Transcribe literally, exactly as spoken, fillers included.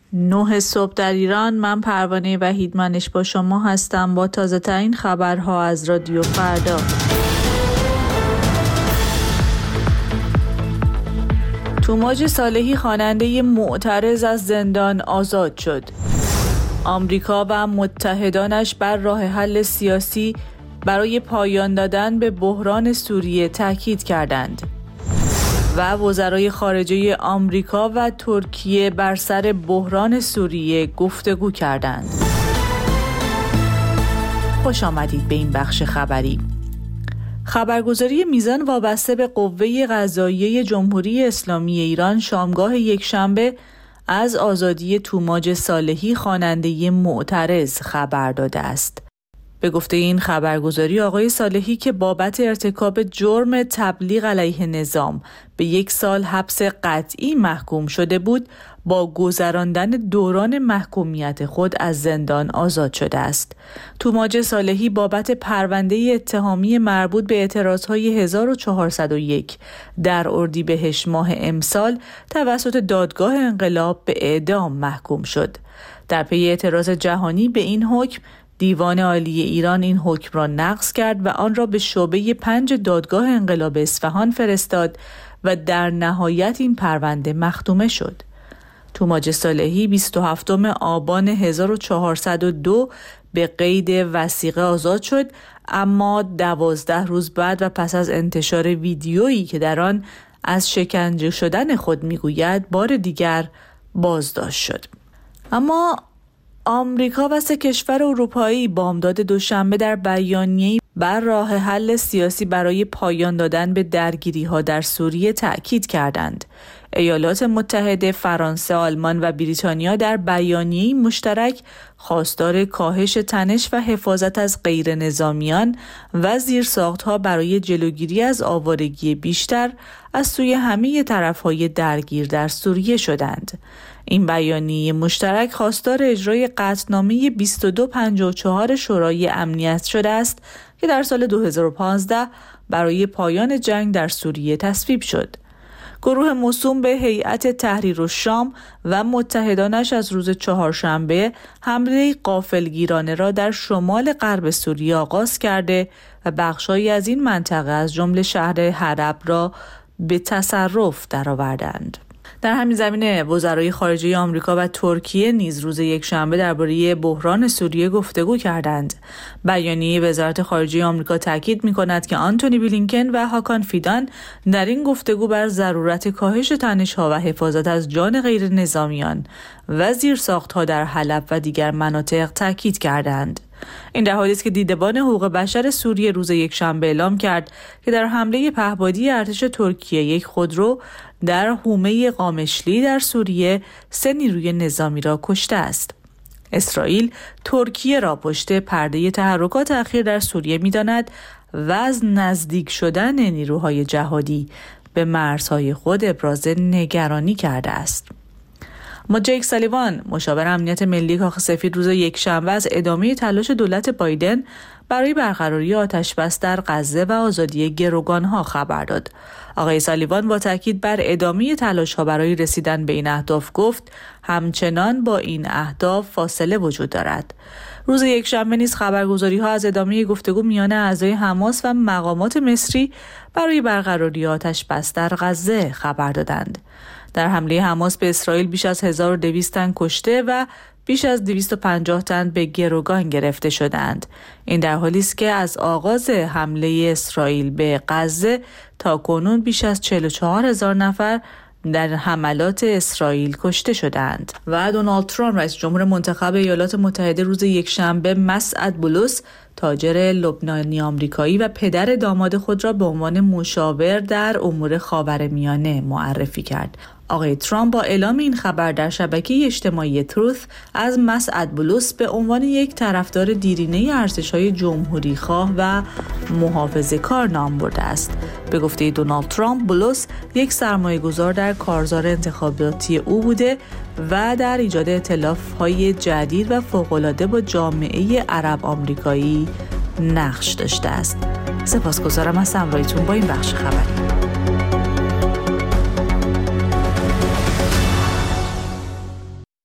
نه صبح در ایران. من پروانه وحیدمنش با شما هستم با تازه ترین خبرها از رادیو فردا. توماج صالحی خواننده معترض از زندان آزاد شد. آمریکا و متحدانش بر راه حل سیاسی برای پایان دادن به بحران سوریه تاکید کردند و وزرای خارجه آمریکا و ترکیه بر سر بحران سوریه گفتگو کردند. خوش آمدید به این بخش خبری. خبرگزاری میزان وابسته به قوه قضاییه جمهوری اسلامی ایران شامگاه یکشنبه از آزادی توماج صالحی خواننده معترض خبر داده است. به گفته این خبرگزاری آقای صالحی که بابت ارتکاب جرم تبلیغ علیه نظام به یک سال حبس قطعی محکوم شده بود، با گذراندن دوران محکومیت خود از زندان آزاد شده است. توماج صالحی بابت پرونده اتهامی مربوط به اعتراضهای هزار و چهارصد و یک در اردیبهشت ماه امسال توسط دادگاه انقلاب به اعدام محکوم شد. در پی اعتراض جهانی به این حکم، دیوان عالی ایران این حکم را نقض کرد و آن را به شعبه پنج دادگاه انقلاب اصفهان فرستاد و در نهایت این پرونده مختومه شد. توماج صالحی بیست و هفتم آبان هزار و چهارصد و دو به قید وثیقه آزاد شد، اما دوازده روز بعد و پس از انتشار ویدیویی که در آن از شکنجه شدن خود میگوید بار دیگر بازداشت شد. اما آمریکا و سه کشور اروپایی بامداد دوشنبه در بیانیه‌ای بر راه حل سیاسی برای پایان دادن به درگیری‌ها در سوریه تأکید کردند. ایالات متحده، فرانسه، آلمان و بریتانیا در بیانیه‌ای مشترک خواستار کاهش تنش و حفاظت از غیر نظامیان و زیرساخت‌ها برای جلوگیری از آوارگی بیشتر از سوی همه طرف‌های درگیر در سوریه شدند. این بیانیه مشترک خواستار اجرای قطعنامه بیست و دو پنجاه و چهار شورای امنیت شده است که در سال دو هزار و پانزده برای پایان جنگ در سوریه تصویب شد. گروه موسوم به هیئت تحریر الشام و متحدانش از روز چهارشنبه حمله غافلگیرانه را در شمال غرب سوریه آغاز کرده و بخش‌هایی از این منطقه از جمله شهر حلب را به تصرف درآوردند. در همین زمینه وزرای خارجه آمریکا و ترکیه نیز روز یکشنبه درباره بحران سوریه گفتگو کردند. بیانیه وزارت خارجه آمریکا تاکید می‌کند که آنتونی بلینکن و هاکان فیدان در این گفتگو بر ضرورت کاهش تنش‌ها و حفاظت از جان غیر نظامیان و زیرساخت‌ها در حلب و دیگر مناطق تاکید کردند. این در حالی است که دیدبان حقوق بشر سوریه روز یکشنبه اعلام کرد که در حمله پهپادی ارتش ترکیه یک خودرو در حومه قامشلی در سوریه سه نیروی نظامی را کشته است. اسرائیل ترکیه را پشت پرده تحرکات اخیر در سوریه می‌داند و از نزدیک شدن نیروهای جهادی به مرزهای خود ابراز نگرانی کرده است. اما جیک سالیوان، مشاور امنیت ملی کاخ سفید، روز یکشنبه از ادامه تلاش دولت بایدن برای برقراری آتشبس در غزه و آزادی گروگان‌ها خبر داد. آقای سالیوان با تاکید بر ادامه تلاش‌ها برای رسیدن به این اهداف گفت همچنان با این اهداف فاصله وجود دارد. روز یکشنبه نیز خبرگزاری‌ها از ادامه گفتگو میان اعضای حماس و مقامات مصری برای برقراری آتشبس در غزه خبر دادند. در حمله حماس به اسرائیل بیش از هزار و دویست تن کشته و بیش از دویست و پنجاه تن به گروگان گرفته شدند. این در حالی است که از آغاز حمله اسرائیل به غزه تا کنون بیش از چهل و چهار هزار نفر در حملات اسرائیل کشته شدند. و دونالد ترامپ رئیس جمهور منتخب ایالات متحده روز یکشنبه مسعد بولوس، تاجر لبنانی آمریکایی و پدر داماد خود را به عنوان مشاور در امور خاورمیانه معرفی کرد. آقای ترامپ با اعلام این خبر در شبکه اجتماعی تروث از مسعد بولوس به عنوان یک طرفدار دیرینه ارزش‌های جمهوری‌خواه و محافظه‌کار نام برده است. به گفته دونالد ترامپ، بولوس یک سرمایه‌گذار در کارزار انتخاباتی او بوده و در ایجاد ائتلاف‌های جدید و فوق‌العاده با جامعه عرب آمریکایی نقش داشته است. سپاسگزارم از همراهیتون با این بخش خبری.